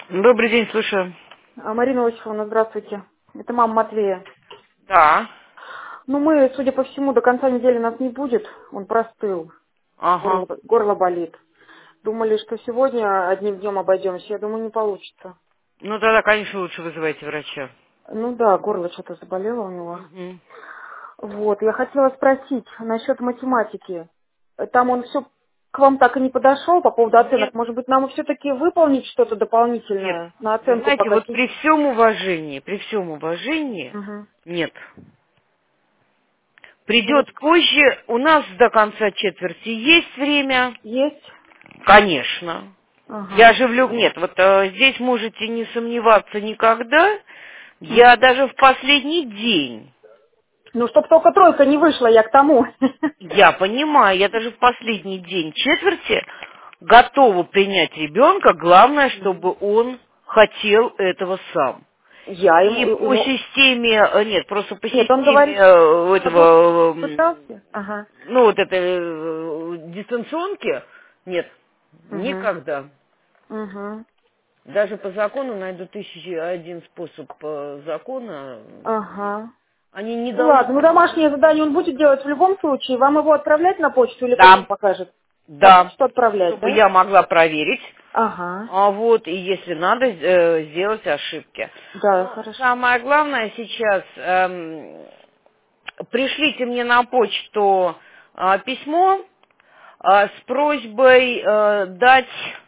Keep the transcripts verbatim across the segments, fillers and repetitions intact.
Добрый день, слушаю. А, Марина Осиповна, здравствуйте. Это мама Матвея. Да. Ну, мы, судя по всему, до конца недели нас не будет. Он простыл. Ага. Горло, горло болит. Думали, что сегодня одним днем обойдемся. Я думаю, не получится. Ну тогда, конечно, лучше вызывайте врача. Ну да, горло что-то заболело у него. Мгм. Вот, я хотела спросить насчет математики. Там он все к вам так и не подошел по поводу оценок. Нет, Может быть, нам все-таки выполнить что-то нет. дополнительное на Вы оценку по знаете, вот каким? при всем уважении, при всем уважении, Угу. нет. Ну, Придет позже, у нас до конца четверти есть время, есть? конечно. Я Ага. же влю... Нет, вот э, здесь можете не сомневаться никогда. Мгм. Я даже в последний день. Ну, чтоб только тройка не вышла, я к тому. Я понимаю, я даже в последний день четверти готова принять ребенка, главное, Мгм. чтобы он хотел этого сам. Я ему, И по ему... системе, э, нет, просто по Нет, он системе говорит, э, чтобы этого, м, пытался. Ага. ну вот этой э, дистанционки, нет, Угу. никогда. Угу. Даже по закону найду тысячи и один способ по закону. Ага. Они не Ну ладно, ну должны. домашнее задание он будет делать в любом случае. Вам его отправлять на почту или как он Да, покажет? На да, почту отправлять, чтобы да? я могла проверить. Ага. А вот, и если надо, э, сделать ошибки. Да, Но хорошо. самое главное сейчас, эм, пришлите мне на почту э, письмо э, с просьбой э, дать,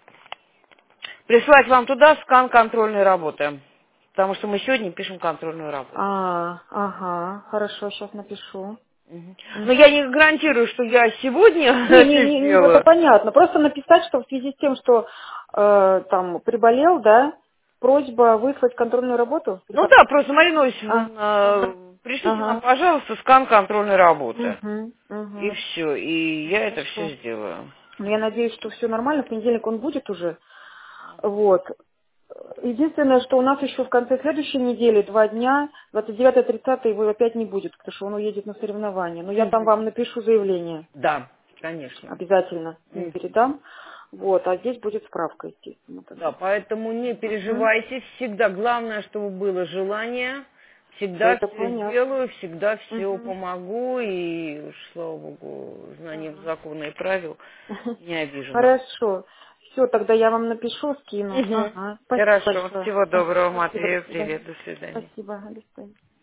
прислать вам туда скан контрольной работы. Потому что мы сегодня пишем контрольную работу. А, ага, хорошо, сейчас напишу. Мгм. Но Мгм. я не гарантирую, что я сегодня Не, не, это не, не, это сделаю. понятно. Просто написать, что в связи с тем, что э, там приболел, да, просьба выслать контрольную работу? Или Ну как? да, просто, Марина А, Осиповна, ага, э, пришлите нам, ага. пожалуйста, скан контрольной работы. Угу, И угу. все, и я это Хорошо. все сделаю. Ну, я надеюсь, что все нормально. В понедельник он будет уже. Вот. Единственное, что у нас еще в конце следующей недели, два дня, двадцать девятое тридцатое его опять не будет, потому что он уедет на соревнования. Но я там Мгм. вам напишу заявление. Да, конечно. Обязательно им Мгм. передам. Вот. А здесь будет справка, естественно, Да, тогда. поэтому не Угу. переживайте, всегда главное, чтобы было желание, всегда Это все понятно. сделаю, всегда все Угу. помогу, и уж, слава богу, знание Ага. закона и правил не обижено. Хорошо. Все, тогда я вам напишу, скину. Мгм. Ага. Спасибо Хорошо, большое. всего Ага. доброго, Спасибо, до Матвею, свидания. привет, до свидания. Спасибо, до свидания.